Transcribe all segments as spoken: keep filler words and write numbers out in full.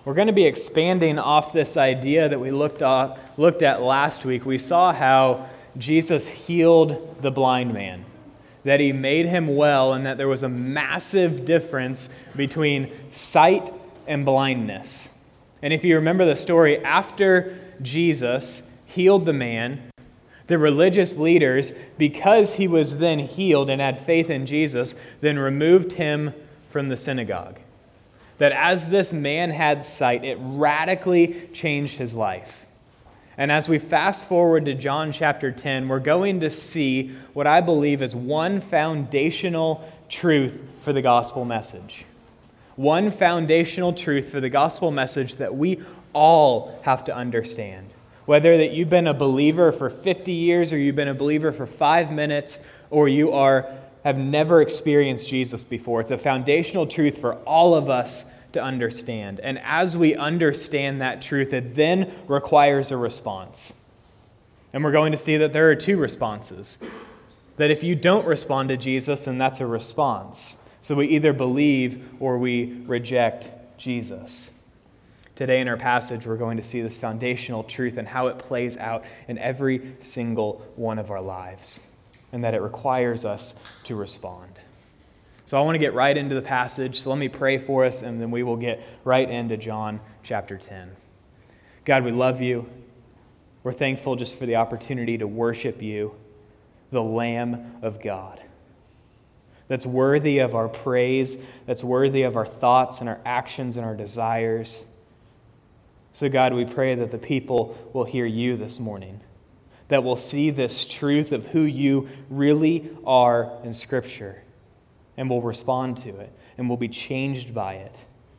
We're going to be expanding off this idea that we looked at, looked at last week. We saw how Jesus healed the blind man, that he made him well, and that there was a massive difference between sight and blindness. And if you remember the story, after Jesus healed the man, the religious leaders, because he was then healed and had faith in Jesus, then removed him from the synagogue. That as this man had sight, it radically changed his life. And as we fast forward to John chapter ten, we're going to see what I believe is one foundational truth for the gospel message. One foundational truth for the gospel message that we all have to understand. Whether that you've been a believer for fifty years, or you've been a believer for five minutes, or you are have never experienced Jesus before. It's a foundational truth for all of us to understand. And as we understand that truth, it then requires a response. And we're going to see that there are two responses. That if you don't respond to Jesus, then that's a response. So we either believe or we reject Jesus. Today in our passage, we're going to see this foundational truth and how it plays out in every single one of our lives, and that it requires us to respond. So I want to get right into the passage, so let me pray for us, and then we will get right into John chapter ten. God, we love you. We're thankful just for the opportunity to worship you, the Lamb of God, that's worthy of our praise, that's worthy of our thoughts and our actions and our desires. So God, we pray that the people will hear you this morning, that we'll see this truth of who you really are in Scripture, and we'll respond to it, and we'll be changed by it.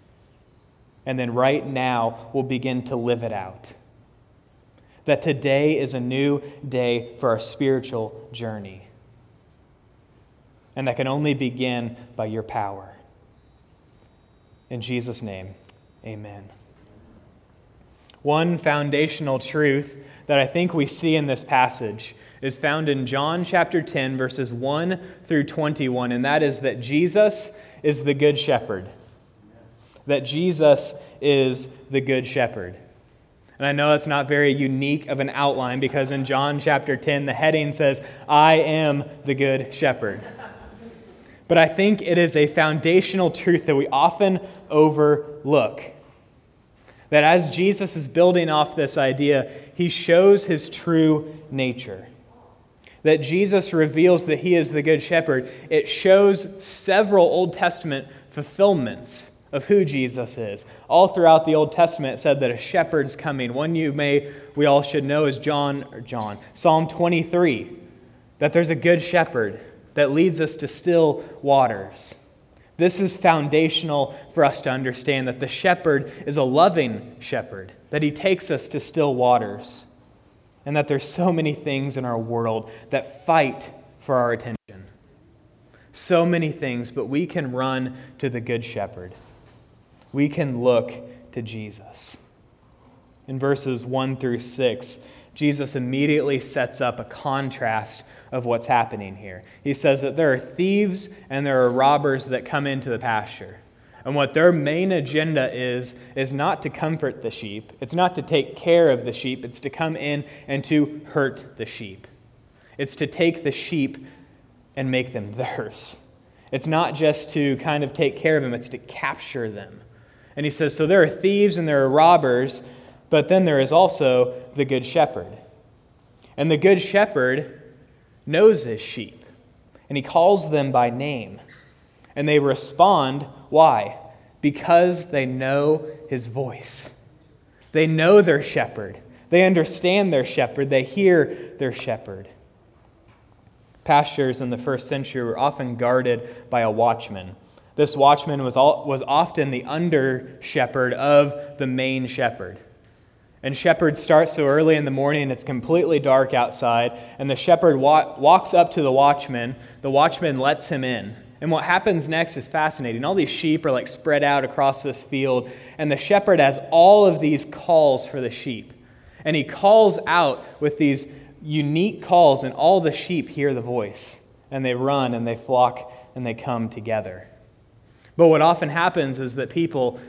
And then right now, we'll begin to live it out. That today is a new day for our spiritual journey. And that can only begin by your power. In Jesus' name, amen. One foundational truth that I think we see in this passage is found in John chapter ten, verses one through twenty-one, and that is that Jesus is the Good Shepherd. That Jesus is the Good Shepherd. And I know that's not very unique of an outline, because in John chapter ten, the heading says, I am the Good Shepherd. But I think it is a foundational truth that we often overlook. That as Jesus is building off this idea, he shows his true nature. That Jesus reveals that he is the Good Shepherd. It shows several Old Testament fulfillments of who Jesus is. All throughout the Old Testament, it said that a shepherd's coming. One you may, we all should know is John, or John, Psalm twenty-three, that there's a good shepherd that leads us to still waters. This is foundational for us to understand that the shepherd is a loving shepherd, that he takes us to still waters, and that there's so many things in our world that fight for our attention. So many things, but we can run to the Good Shepherd. We can look to Jesus. In verses one through six, Jesus immediately sets up a contrast of what's happening here. He says that there are thieves and there are robbers that come into the pasture. And what their main agenda is, is not to comfort the sheep. It's not to take care of the sheep. It's to come in and to hurt the sheep. It's to take the sheep and make them theirs. It's not just to kind of take care of them. It's to capture them. And he says, so there are thieves and there are robbers, but then there is also the Good Shepherd. And the Good Shepherd knows his sheep, and he calls them by name. And they respond, why? Because they know his voice. They know their shepherd. They understand their shepherd. They hear their shepherd. Pastures in the first century were often guarded by a watchman. This watchman was, all, was often the under-shepherd of the main shepherd. And shepherds start so early in the morning, it's completely dark outside, and the shepherd wa- walks up to the watchman. The watchman lets him in. And what happens next is fascinating. All these sheep are like spread out across this field, and the shepherd has all of these calls for the sheep. And he calls out with these unique calls, and all the sheep hear the voice, and they run, and they flock, and they come together. But what often happens is that people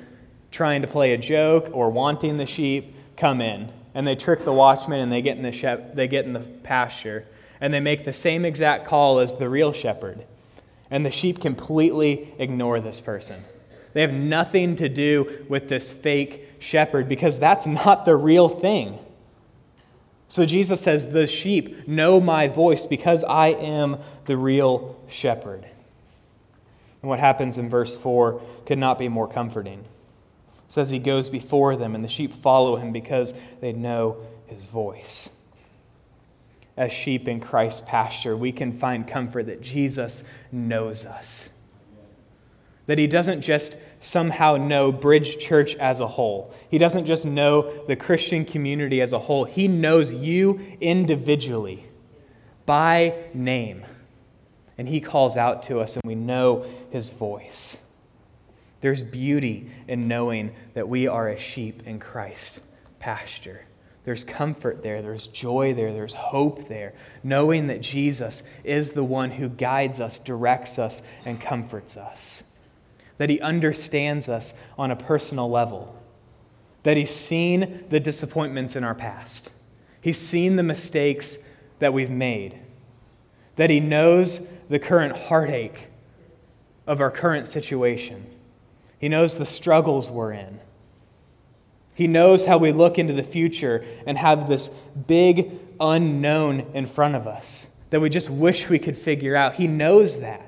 trying to play a joke or wanting the sheep come in, and they trick the watchman, and they get in the shep- they get in the pasture, and they make the same exact call as the real shepherd, and the sheep completely ignore this person. They have nothing to do with this fake shepherd because that's not the real thing. So Jesus says, the sheep know my voice because I am the real shepherd. And what happens in verse four could not be more comforting. It says he goes before them, and the sheep follow him because they know his voice. As sheep in Christ's pasture, we can find comfort that Jesus knows us. That he doesn't just somehow know Bridge Church as a whole. He doesn't just know the Christian community as a whole. He knows you individually by name. And he calls out to us, and we know his voice. There's beauty in knowing that we are a sheep in Christ's pasture. There's comfort there, there's joy there, there's hope there, knowing that Jesus is the one who guides us, directs us, and comforts us. That he understands us on a personal level. That he's seen the disappointments in our past. He's seen the mistakes that we've made. That he knows the current heartache of our current situation. He knows the struggles we're in. He knows how we look into the future and have this big unknown in front of us that we just wish we could figure out. He knows that.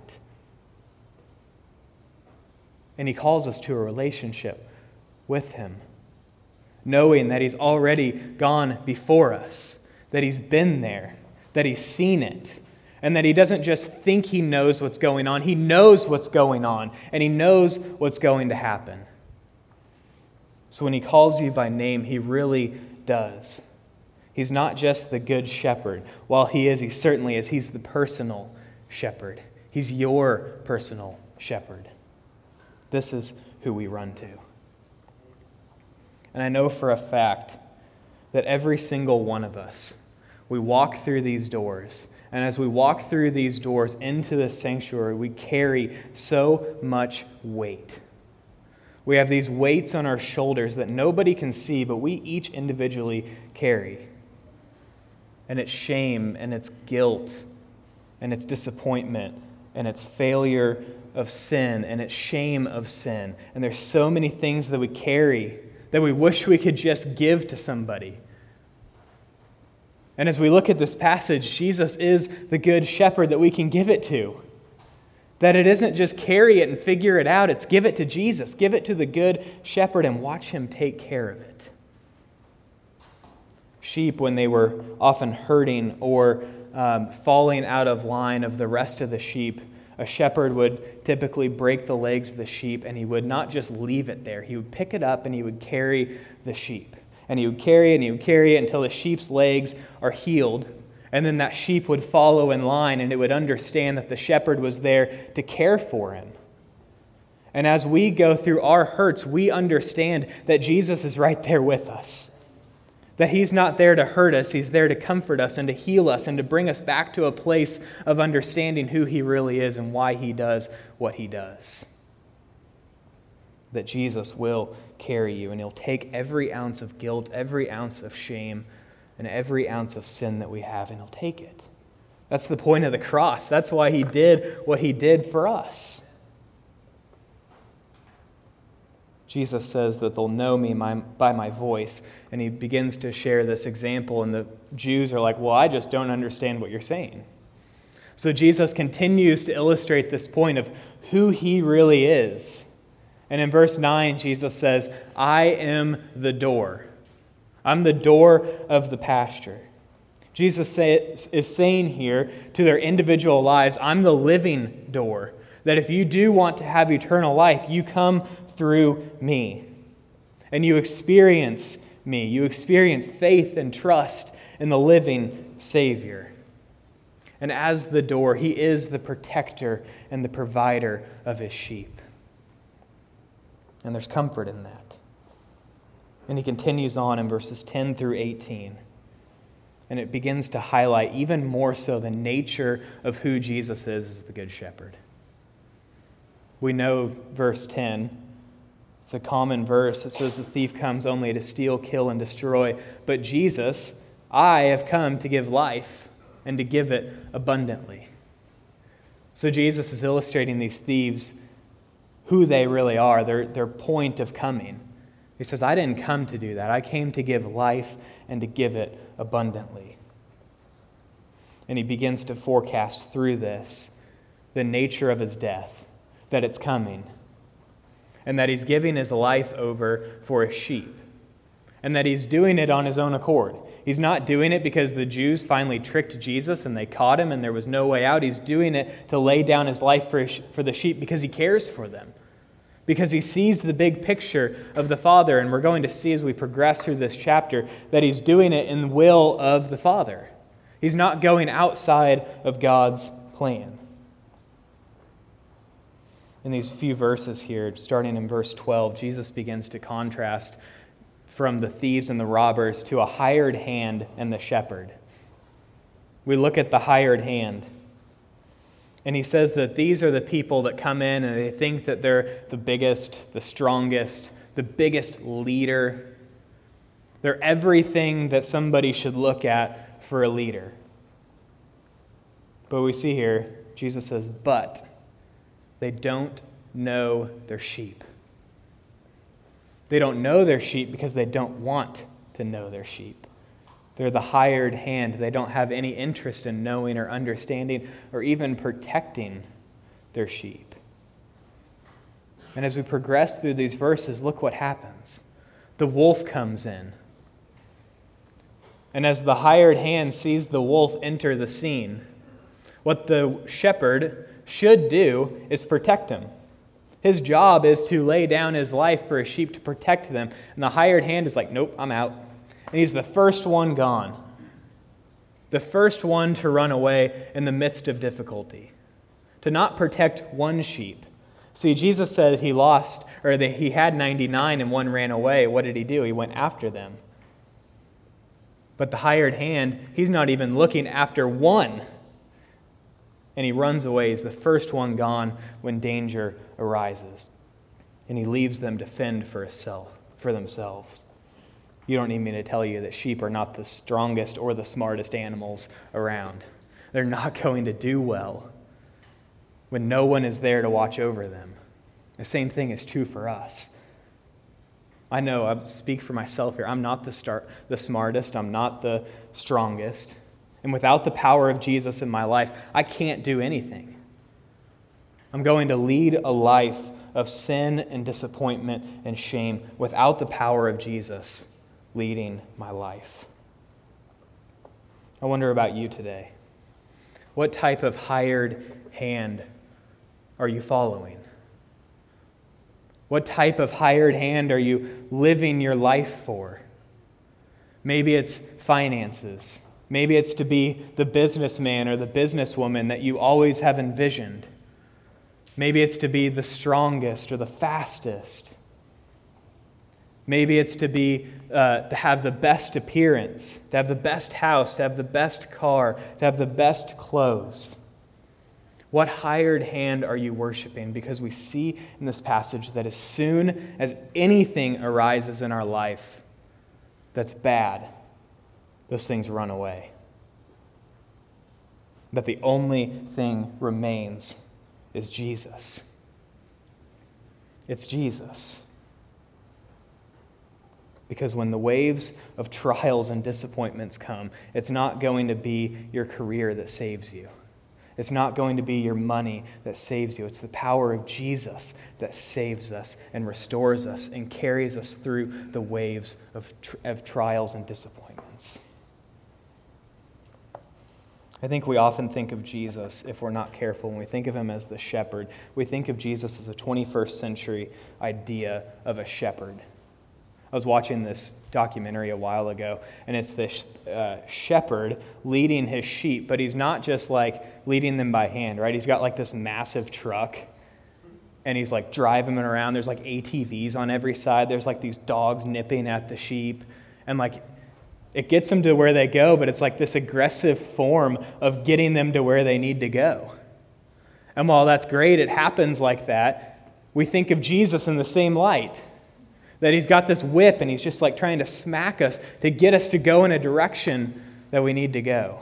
And he calls us to a relationship with him, knowing that he's already gone before us, that he's been there, that he's seen it, and that he doesn't just think he knows what's going on. He knows what's going on, and he knows what's going to happen. So when he calls you by name, he really does. He's not just the good shepherd. While he is, he certainly is. He's the personal shepherd. He's your personal shepherd. This is who we run to. And I know for a fact that every single one of us, we walk through these doors, and as we walk through these doors into the sanctuary, we carry so much weight. We have these weights on our shoulders that nobody can see, but we each individually carry. And it's shame, and it's guilt, and it's disappointment, and it's failure of sin, and it's shame of sin. And there's so many things that we carry that we wish we could just give to somebody. And as we look at this passage, Jesus is the good shepherd that we can give it to. That it isn't just carry it and figure it out, it's give it to Jesus, give it to the good shepherd and watch him take care of it. Sheep, when they were often hurting or um, falling out of line of the rest of the sheep, a shepherd would typically break the legs of the sheep, and he would not just leave it there. He would pick it up and he would carry the sheep. And he would carry it and he would carry it until the sheep's legs are healed. And then that sheep would follow in line, and it would understand that the shepherd was there to care for him. And as we go through our hurts, we understand that Jesus is right there with us. That he's not there to hurt us, he's there to comfort us and to heal us and to bring us back to a place of understanding who he really is and why he does what he does. That Jesus will carry you, and he'll take every ounce of guilt, every ounce of shame, and every ounce of sin that we have, and he'll take it. That's the point of the cross. That's why he did what he did for us. Jesus says that they'll know me by my voice, and he begins to share this example, and the Jews are like, well, I just don't understand what you're saying. So Jesus continues to illustrate this point of who he really is. And in verse nine, Jesus says, I am the door. I'm the door of the pasture. Jesus is saying here to their individual lives, I'm the living door. That if you do want to have eternal life, you come through me. And you experience me. You experience faith and trust in the living Savior. And as the door, he is the protector and the provider of his sheep. And there's comfort in that. And he continues on in verses ten through eighteen. And it begins to highlight even more so the nature of who Jesus is as the Good Shepherd. We know verse ten. It It's a common verse that says the thief comes only to steal, kill, and destroy. But Jesus, I have come to give life and to give it abundantly. So Jesus is illustrating these thieves, who they really are, their, their point of coming. He says, I didn't come to do that. I came to give life and to give it abundantly. And he begins to forecast through this the nature of his death, that it's coming, and that he's giving his life over for his sheep, and that he's doing it on his own accord. He's not doing it because the Jews finally tricked Jesus and they caught him and there was no way out. He's doing it to lay down his life for, his, for the sheep because he cares for them, because he sees the big picture of the Father. And we're going to see as we progress through this chapter that he's doing it in the will of the Father. He's not going outside of God's plan. In these few verses here, starting in verse twelve, Jesus begins to contrast from the thieves and the robbers to a hired hand and the shepherd. We look at the hired hand, and he says that these are the people that come in and they think that they're the biggest, the strongest, the biggest leader. They're everything that somebody should look at for a leader. But we see here, Jesus says, but they don't know their sheep. They don't know their sheep because they don't want to know their sheep. They're the hired hand. They don't have any interest in knowing or understanding or even protecting their sheep. And as we progress through these verses, look what happens. The wolf comes in. And as the hired hand sees the wolf enter the scene, what the shepherd should do is protect him. His job is to lay down his life for his sheep to protect them. And the hired hand is like, nope, I'm out. And he's the first one gone. The first one to run away in the midst of difficulty. To not protect one sheep. See, Jesus said he lost, or that he had ninety-nine and one ran away. What did he do? He went after them. But the hired hand, he's not even looking after one. And he runs away. He's the first one gone when danger arises. And he leaves them to fend for himself, for themselves. You don't need me to tell you that sheep are not the strongest or the smartest animals around. They're not going to do well when no one is there to watch over them. The same thing is true for us. I know, I speak for myself here. I'm not the, star, the smartest. I'm not the strongest. And without the power of Jesus in my life, I can't do anything. I'm going to lead a life of sin and disappointment and shame without the power of Jesus leading my life. I wonder about you today. What type of hired hand are you following? What type of hired hand are you living your life for? Maybe it's finances. Maybe it's to be the businessman or the businesswoman that you always have envisioned. Maybe it's to be the strongest or the fastest. Maybe it's to be uh, to have the best appearance, to have the best house, to have the best car, to have the best clothes. What hired hand are you worshiping? Because we see in this passage that as soon as anything arises in our life that's bad, those things run away. That the only thing remains is Jesus. It's Jesus. Because when the waves of trials and disappointments come, it's not going to be your career that saves you. It's not going to be your money that saves you. It's the power of Jesus that saves us and restores us and carries us through the waves of, tr- of trials and disappointments. I think we often think of Jesus, if we're not careful, when we think of him as the shepherd, we think of Jesus as a twenty-first century idea of a shepherd. I was watching this documentary a while ago, and it's this uh, shepherd leading his sheep, but he's not just like leading them by hand, right? He's got like this massive truck, and he's like driving them around. There's like A T Vs on every side. There's like these dogs nipping at the sheep, and like it gets them to where they go, but it's like this aggressive form of getting them to where they need to go. And while that's great, it happens like that, we think of Jesus in the same light. That he's got this whip and he's just like trying to smack us to get us to go in a direction that we need to go.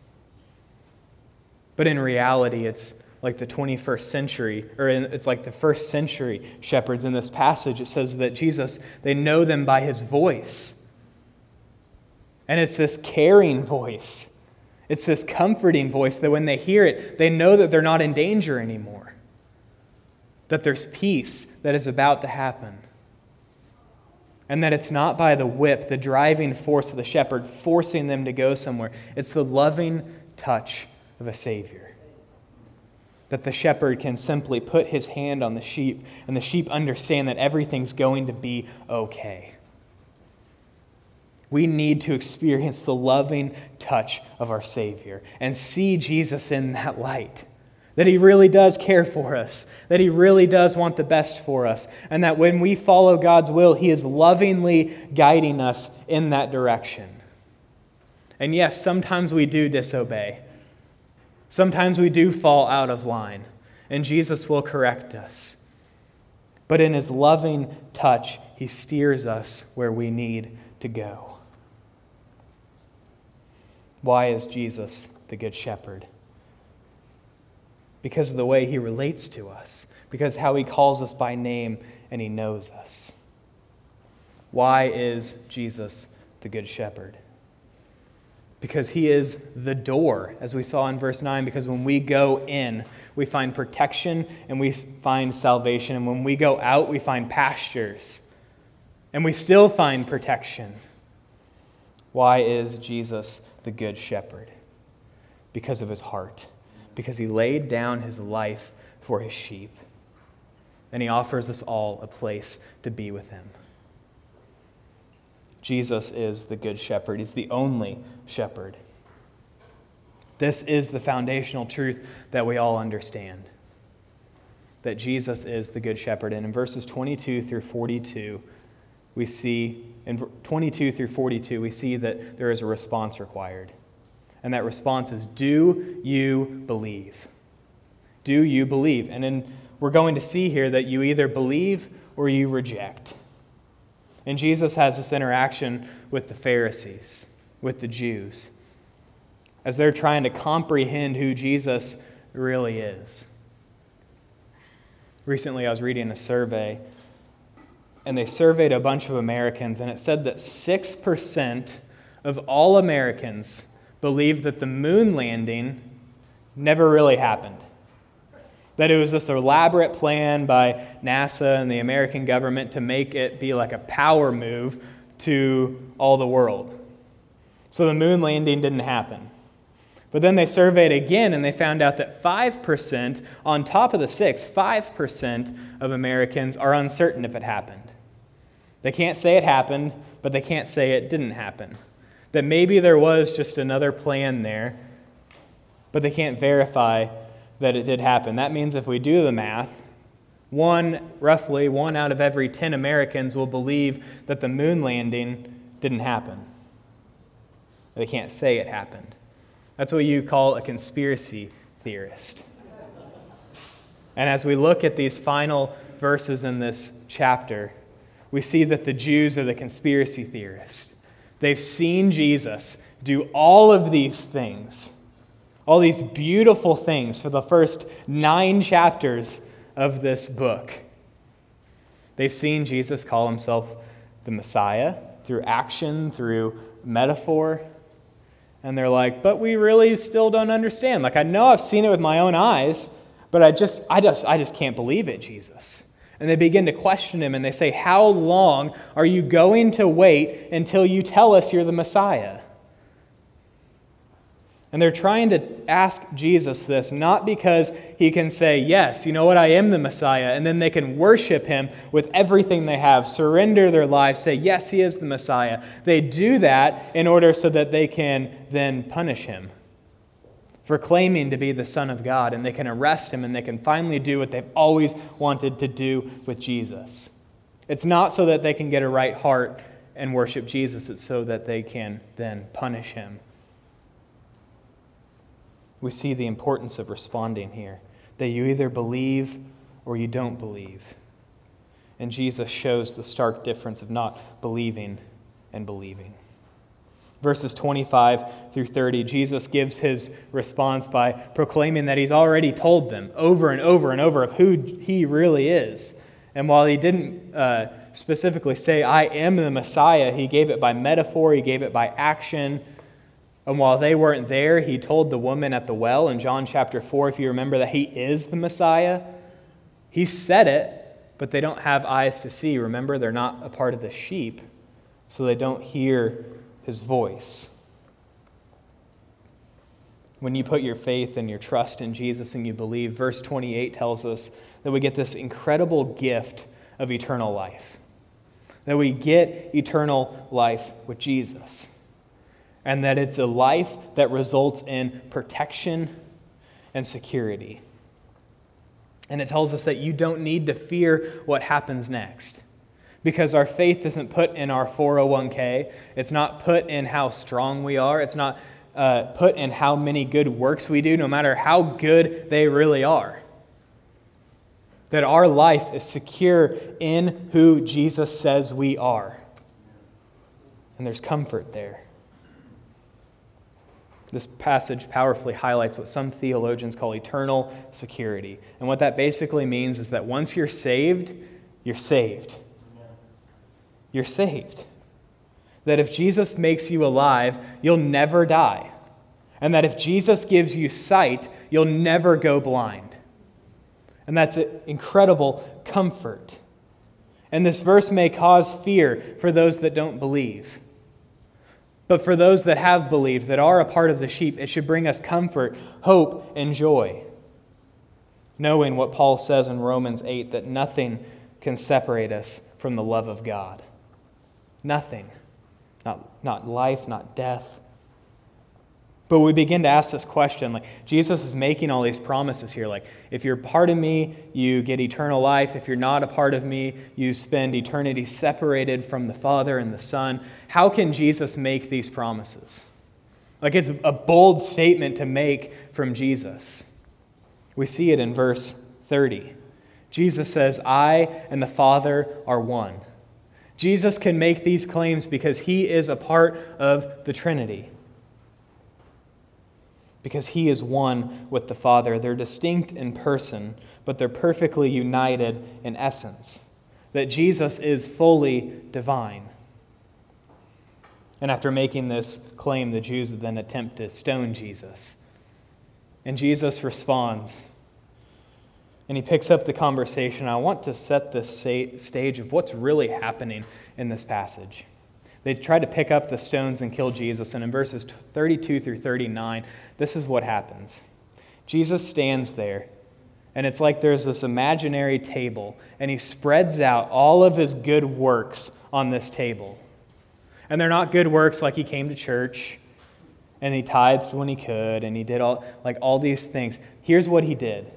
But in reality, it's like the twenty-first century, or in, it's like the first century shepherds in this passage. It says that Jesus, they know them by his voice. And it's this caring voice. It's this comforting voice that when they hear it, they know that they're not in danger anymore. That there's peace that is about to happen. And that it's not by the whip, the driving force of the shepherd, forcing them to go somewhere. It's the loving touch of a Savior. That the shepherd can simply put his hand on the sheep, and the sheep understand that everything's going to be okay. We need to experience the loving touch of our Savior and see Jesus in that light. That he really does care for us, that he really does want the best for us, and that when we follow God's will, he is lovingly guiding us in that direction. And yes, sometimes we do disobey. Sometimes we do fall out of line, and Jesus will correct us. But in his loving touch, he steers us where we need to go. Why is Jesus the Good Shepherd? Because of the way he relates to us, because how he calls us by name and he knows us. Why is Jesus the Good Shepherd? Because he is the door, as we saw in verse nine, because when we go in, we find protection and we find salvation. And when we go out, we find pastures. And we still find protection. Why is Jesus the Good Shepherd? Because of his heart. Because he laid down his life for his sheep. And he offers us all a place to be with him. Jesus is the Good Shepherd. He's the only shepherd. This is the foundational truth that we all understand. That Jesus is the Good Shepherd. And in verses twenty-two through forty-two, we see, in twenty-two through forty-two, we see that there is a response required. And that response is, do you believe? Do you believe? And then we're going to see here that you either believe or you reject. And Jesus has this interaction with the Pharisees, with the Jews, as they're trying to comprehend who Jesus really is. Recently, I was reading a survey, and they surveyed a bunch of Americans, and it said that six percent of all Americans believe that the moon landing never really happened. That it was this elaborate plan by NASA and the American government to make it be like a power move to all the world. So the moon landing didn't happen. But then they surveyed again and they found out that five percent on top of the six, five percent of Americans are uncertain if it happened. They can't say it happened, but they can't say it didn't happen. That maybe there was just another plan there, but they can't verify that it did happen. That means if we do the math, one, roughly one out of every ten Americans will believe that the moon landing didn't happen. They can't say it happened. That's what you call a conspiracy theorist. And as we look at these final verses in this chapter, we see that the Jews are the conspiracy theorists. They've seen Jesus do all of these things, all these beautiful things for the first nine chapters of this book. They've seen Jesus call himself the Messiah through action, through metaphor. And they're like, but we really still don't understand. Like, I know I've seen it with my own eyes, but I just, I just, I just can't believe it, Jesus. And they begin to question him and they say, how long are you going to wait until you tell us you're the Messiah? And they're trying to ask Jesus this, not because he can say, yes, you know what, I am the Messiah, and then they can worship him with everything they have, surrender their lives, say, yes, he is the Messiah. They do that in order so that they can then punish him for claiming to be the Son of God, and they can arrest him, and they can finally do what they've always wanted to do with Jesus. It's not so that they can get a right heart and worship Jesus, it's so that they can then punish him. We see the importance of responding here, that you either believe or you don't believe. And Jesus shows the stark difference of not believing and believing. Verses twenty-five through thirty, Jesus gives his response by proclaiming that he's already told them over and over and over of who he really is. And while he didn't uh, specifically say, I am the Messiah, he gave it by metaphor, he gave it by action. And while they weren't there, he told the woman at the well in John chapter four, if you remember, that he is the Messiah. He said it, but they don't have eyes to see. Remember, they're not a part of the sheep, so they don't hear his voice. When you put your faith and your trust in Jesus and you believe, verse twenty-eight tells us that we get this incredible gift of eternal life. That we get eternal life with Jesus. And that it's a life that results in protection and security. And it tells us that you don't need to fear what happens next. Because our faith isn't put in our four oh one k. It's not put in how strong we are. It's not uh, put in how many good works we do, no matter how good they really are. That our life is secure in who Jesus says we are. And there's comfort there. This passage powerfully highlights what some theologians call eternal security. And what that basically means is that once you're saved, you're saved. You're saved. That if Jesus makes you alive, you'll never die. And that if Jesus gives you sight, you'll never go blind. And that's an incredible comfort. And this verse may cause fear for those that don't believe. But for those that have believed, that are a part of the sheep, it should bring us comfort, hope, and joy. Knowing what Paul says in Romans eight, that nothing can separate us from the love of God. Nothing. Not, not life, not death. But we begin to ask this question, like Jesus is making all these promises here, like if you're part of me, you get eternal life. If you're not a part of me, you spend eternity separated from the Father and the Son. How can Jesus make these promises? Like it's a bold statement to make from Jesus. We see it in verse thirty. Jesus says, I and the Father are one. Jesus can make these claims because he is a part of the Trinity. Because he is one with the Father. They're distinct in person, but they're perfectly united in essence. That Jesus is fully divine. And after making this claim, the Jews then attempt to stone Jesus. And Jesus responds. And he picks up the conversation. I want to set the stage of what's really happening in this passage. They try to pick up the stones and kill Jesus, and in verses thirty-two through thirty-nine, this is what happens. Jesus stands there, and it's like there's this imaginary table, and he spreads out all of his good works on this table. And they're not good works like he came to church, and he tithed when he could, and he did all like all these things. Here's what he did.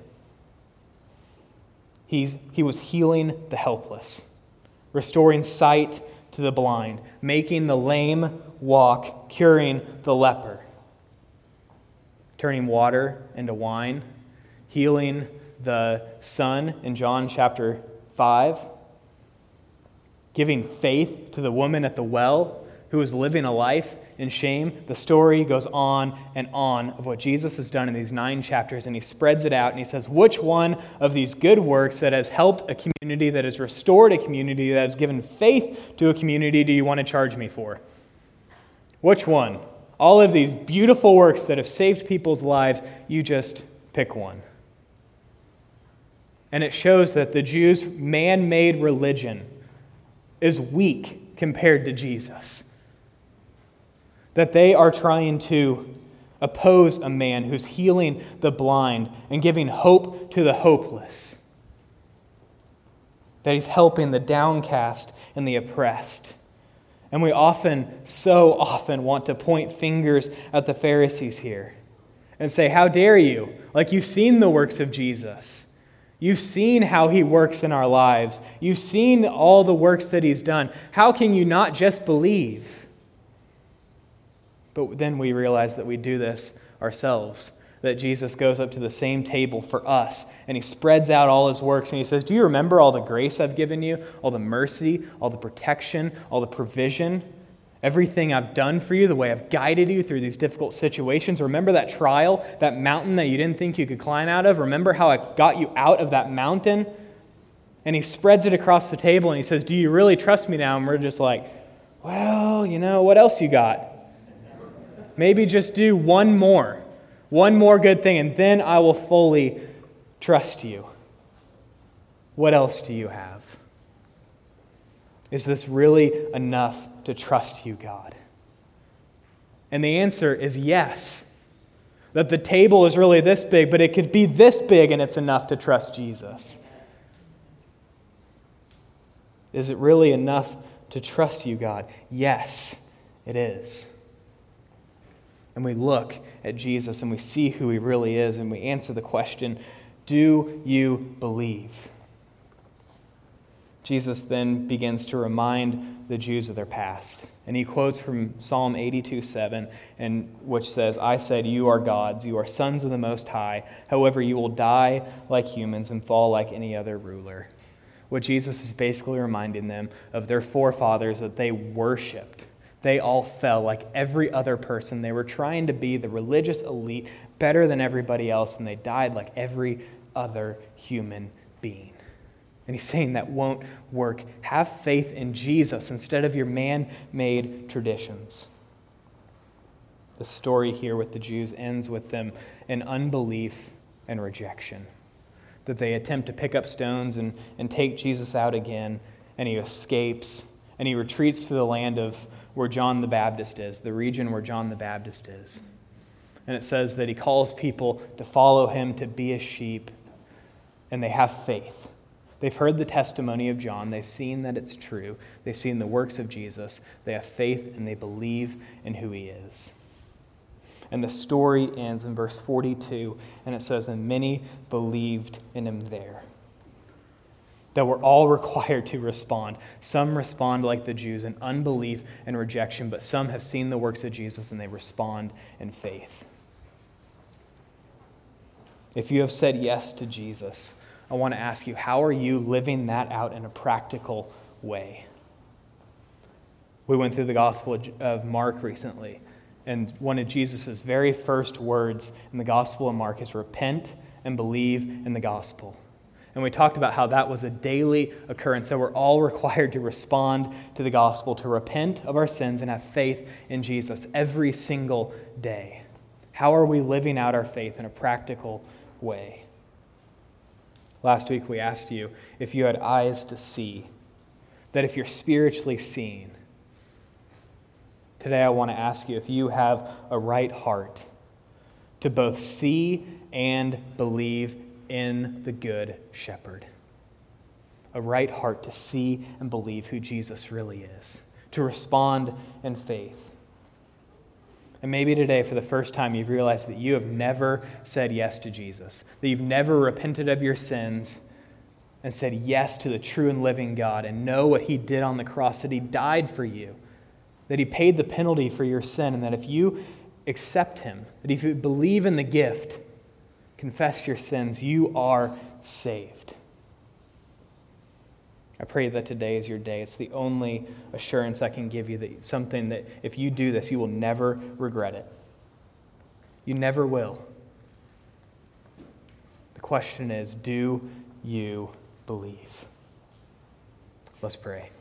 He's, he was healing the helpless, restoring sight to the blind, making the lame walk, curing the leper, turning water into wine, healing the son in John chapter five, giving faith to the woman at the well who was living a life in shame. The story goes on and on of what Jesus has done in these nine chapters, and he spreads it out, and he says, which one of these good works that has helped a community, that has restored a community, that has given faith to a community, do you want to charge me for? Which one? All of these beautiful works that have saved people's lives, you just pick one. And it shows that the Jews' man-made religion is weak compared to Jesus. That they are trying to oppose a man who's healing the blind and giving hope to the hopeless. That he's helping the downcast and the oppressed. And we often, so often, want to point fingers at the Pharisees here and say, how dare you? Like, you've seen the works of Jesus. You've seen how he works in our lives. You've seen all the works that he's done. How can you not just believe? But then we realize that we do this ourselves. that Jesus goes up to the same table for us, and he spreads out all his works, and he says, do you remember all the grace I've given you, all the mercy, all the protection, all the provision, everything I've done for you, the way I've guided you through these difficult situations? Remember that trial, that mountain that you didn't think you could climb out of? Remember how I got you out of that mountain? And he spreads it across the table, and he says, do you really trust me now? And we're just like, well, you know, what else you got? Maybe just do one more. One more good thing, and then I will fully trust you. What else do you have? Is this really enough to trust you, God? And the answer is yes. That the table is really this big, but it could be this big and it's enough to trust Jesus. Is it really enough to trust you, God? Yes, it is. And we look at Jesus and we see who he really is, and we answer the question, do you believe? Jesus then begins to remind the Jews of their past. And he quotes from Psalm eighty-two seven, and which says, I said, you are gods, you are sons of the Most High. However, you will die like humans and fall like any other ruler. What Jesus is basically reminding them of their forefathers that they worshipped. They all fell like every other person. They were trying to be the religious elite better than everybody else, and they died like every other human being. And he's saying that won't work. Have faith in Jesus instead of your man-made traditions. The story here with the Jews ends with them in unbelief and rejection. That they attempt to pick up stones and, and take Jesus out again, and he escapes, and he retreats to the land of where John the Baptist is, the region where John the Baptist is. And it says that he calls people to follow him, to be a sheep, and they have faith. They've heard the testimony of John. They've seen that it's true. They've seen the works of Jesus. They have faith, and they believe in who he is. And the story ends in verse forty-two, and it says, and many believed in him there. That we're all required to respond. Some respond like the Jews in unbelief and rejection, but some have seen the works of Jesus and they respond in faith. If you have said yes to Jesus, I want to ask you, how are you living that out in a practical way? We went through the Gospel of Mark recently, and one of Jesus' very first words in the Gospel of Mark is repent and believe in the gospel. And we talked about how that was a daily occurrence, that we're all required to respond to the gospel, to repent of our sins and have faith in Jesus every single day. How are we living out our faith in a practical way? Last week we asked you if you had eyes to see, that if you're spiritually seeing. Today I want to ask you if you have a right heart to both see and believe in the Good Shepherd. A right heart to see and believe who Jesus really is, to respond in faith. And maybe today, for the first time, you've realized that you have never said yes to Jesus, that you've never repented of your sins and said yes to the true and living God and know what he did on the cross, that he died for you, that he paid the penalty for your sin, and that if you accept him, that if you believe in the gift, confess your sins, you are saved. I pray that today is your day. It's the only assurance I can give you, that something that if you do this, you will never regret it. You never will. The question is, do you believe? Let's pray.